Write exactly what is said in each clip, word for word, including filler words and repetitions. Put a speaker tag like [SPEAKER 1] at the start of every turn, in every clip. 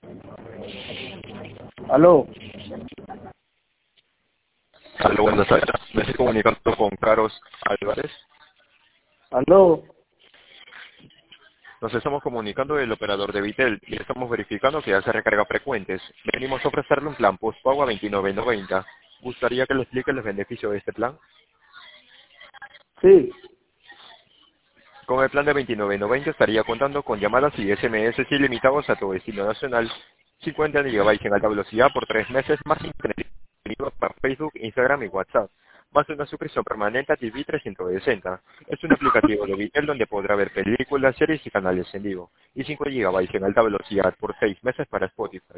[SPEAKER 1] Aló,
[SPEAKER 2] Aló, buenas tardes. Me estoy comunicando con Carlos Álvarez.
[SPEAKER 1] aló.
[SPEAKER 2] Nos estamos comunicando del operador de Vitel y estamos verificando que hace recarga frecuentes. Venimos a ofrecerle un plan postpago a veintinueve noventa. ¿Gustaría que le explique los beneficios de este plan?
[SPEAKER 1] Sí,
[SPEAKER 2] Con el plan de veintinueve noventa estaría contando con llamadas y S M S ilimitados a todo destino nacional, cincuenta gigabytes en alta velocidad por tres meses, más internet ilimitado para Facebook, Instagram y WhatsApp, más una suscripción permanente a T V trescientos sesenta. Es un aplicativo de Vitel donde podrá ver películas, series y canales en vivo, y cinco gigabytes en alta velocidad por seis meses para Spotify.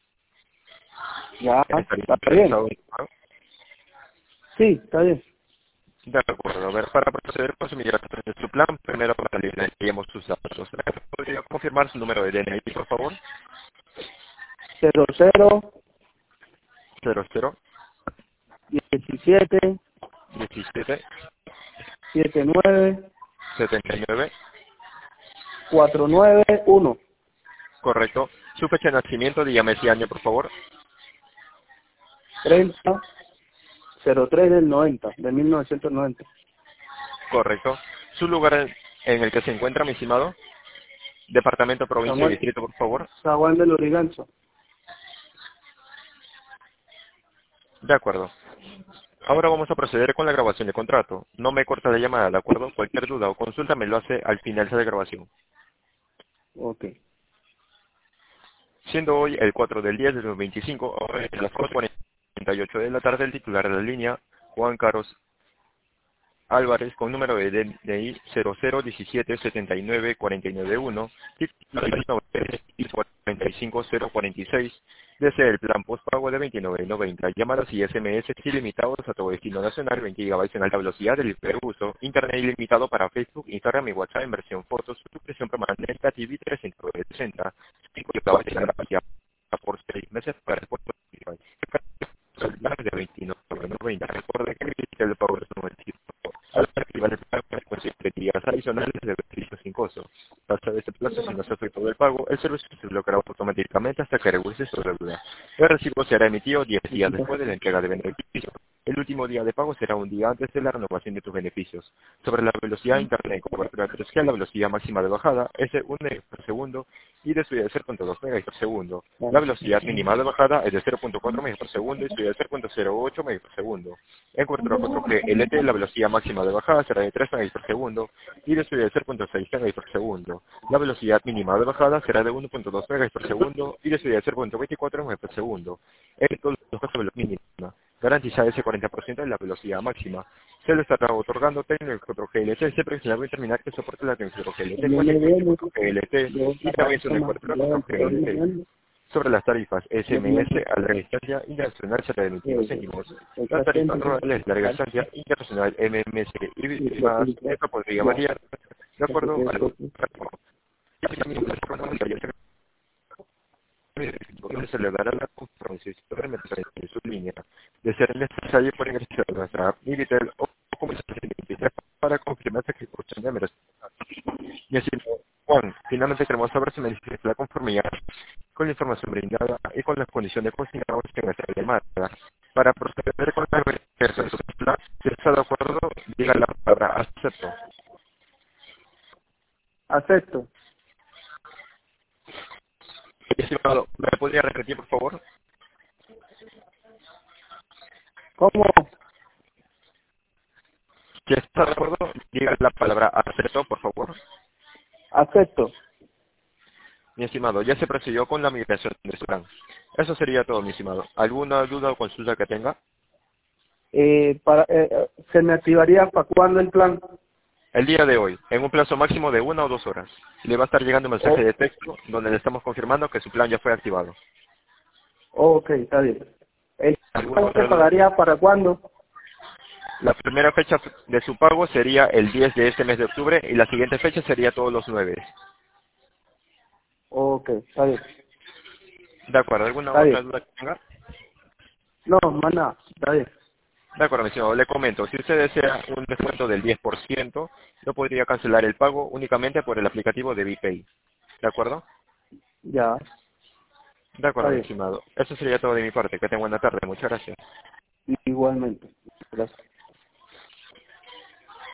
[SPEAKER 1] ya,
[SPEAKER 2] ¿Estaría
[SPEAKER 1] está bien.
[SPEAKER 2] interesado en esto?
[SPEAKER 1] Sí, está bien.
[SPEAKER 2] De acuerdo, a ver, para proceder con su migración de su plan, primero validaríamos sus datos. ¿Podría confirmar su número de D N I, por favor?
[SPEAKER 1] Cero cero
[SPEAKER 2] cero cero
[SPEAKER 1] diecisiete
[SPEAKER 2] diecisiete
[SPEAKER 1] siete nueve
[SPEAKER 2] setenta y nueve.
[SPEAKER 1] cuatro nueve uno
[SPEAKER 2] Correcto. Su fecha de nacimiento, dígame ese año, por favor.
[SPEAKER 1] treinta cero tres del noventa, de mil novecientos noventa.
[SPEAKER 2] Correcto. Su lugar en en el que se encuentra, mi estimado. Departamento, provincia y
[SPEAKER 1] Saguán,
[SPEAKER 2] distrito, por favor.
[SPEAKER 1] Saguán del Origancho.
[SPEAKER 2] De acuerdo. Ahora vamos a proceder con la grabación de contrato. No me corta la llamada, ¿de acuerdo? Cualquier duda o consulta me lo hace al final de la grabación.
[SPEAKER 1] Ok.
[SPEAKER 2] Siendo hoy el cuatro del diez de dos mil veinticinco, ahora es las cuatro cuarenta y ocho de la tarde, el titular de la línea, Juan Carlos Álvarez, con número de D N I cero cero diecisiete setenta y nueve cuarenta y nueve uno, titular cuarenta y cinco cero cuarenta y seis, desea el plan postpago de veintinueve noventa, llamadas y S M S ilimitados a todo destino nacional, veinte gigabytes en alta velocidad de libre uso, internet ilimitado para Facebook, Instagram y WhatsApp en versión fotos, suscripción permanente a T V trescientos sesenta, cinco gigabytes en alta velocidad por seis meses para Spotify. El plan de veintinueve noventa, recuerde que el pago es noventa. Al activar el pago, consiste en días adicionales de beneficios sin costo. Pasado este plazo, si no se efectúa el pago, el servicio se bloqueará automáticamente hasta que regrese su deuda. El recibo será emitido diez días después de la entrega de beneficios. El último día de pago será un día antes de la renovación de tus beneficios. Sobre la velocidad de internet con cobertura tres G, la velocidad máxima de bajada es de un megabit por segundo y de subida de cero punto dos megabits por segundo. La velocidad mínima de bajada es de cero punto cuatro megabits por segundo y subida de cero punto cero ocho megabits por segundo. En cobertura cuatro G L T, la velocidad máxima de bajada será de tres megabits por segundo y de subida de cero punto seis megabits por segundo. La velocidad mínima de bajada será de uno punto dos megabits por segundo y de subida de cero punto veinticuatro megabits por segundo. Esto es los costos de la mínima. Garantiza ese cuarenta por ciento de la velocidad máxima. Se le estará otorgando técnico cuatro G L T. Se presionará terminar que soporte la técnica cuatro G L T, cuenta con cuatro G L T y también su cobertura cuatro G L T. Sobre las tarifas S M S a larga distancia internacional será de veintiuno céntimos. Las tarifas rurales de larga distancia internacional M M S y más, esto podría variar de acuerdo a lo que se le dará la confirmación de su línea. De ser necesario por ingresar a nuestra app Nibitel o comenzar para confirmar esa ejecución de emergencia. Y así, Juan, finalmente queremos saber si me dice la conformidad con la información brindada y con las condiciones consignadas en nuestra llamada. Para proceder con la verificación de su plan, si está de acuerdo, diga la palabra acepto.
[SPEAKER 1] Acepto.
[SPEAKER 2] Estimado, ¿me podría repetir, por favor?
[SPEAKER 1] ¿Cómo?
[SPEAKER 2] Si está de acuerdo, diga la palabra acepto, por favor.
[SPEAKER 1] Acepto.
[SPEAKER 2] Mi estimado, ya se procedió con la migración de su plan. Eso sería todo, mi estimado. ¿Alguna duda o consulta que tenga?
[SPEAKER 1] Eh, para, eh, eh, ¿Se me activaría para cuándo el plan?
[SPEAKER 2] El día de hoy, en un plazo máximo de una o dos horas, le va a estar llegando un mensaje
[SPEAKER 1] Oh,
[SPEAKER 2] de texto donde le estamos confirmando que su plan ya fue activado.
[SPEAKER 1] ok, está bien. ¿El
[SPEAKER 2] ¿Alguna
[SPEAKER 1] plan se
[SPEAKER 2] otra duda?
[SPEAKER 1] pagaría para cuándo?
[SPEAKER 2] La primera fecha de su pago sería el diez de este mes de octubre y la siguiente fecha sería todos los nueve.
[SPEAKER 1] Ok, está bien.
[SPEAKER 2] ¿De acuerdo? ¿Alguna
[SPEAKER 1] Está
[SPEAKER 2] otra
[SPEAKER 1] bien.
[SPEAKER 2] duda que tenga?
[SPEAKER 1] No, más nada. Está bien.
[SPEAKER 2] De acuerdo, mi estimado. Le comento, si usted desea un descuento del diez por ciento, no podría cancelar el pago únicamente por el aplicativo de VPay. ¿De acuerdo?
[SPEAKER 1] Ya.
[SPEAKER 2] De acuerdo,
[SPEAKER 1] Está
[SPEAKER 2] mi
[SPEAKER 1] bien.
[SPEAKER 2] estimado. Eso sería todo de mi parte. Que tenga buena tarde. Muchas gracias.
[SPEAKER 1] Igualmente. Gracias.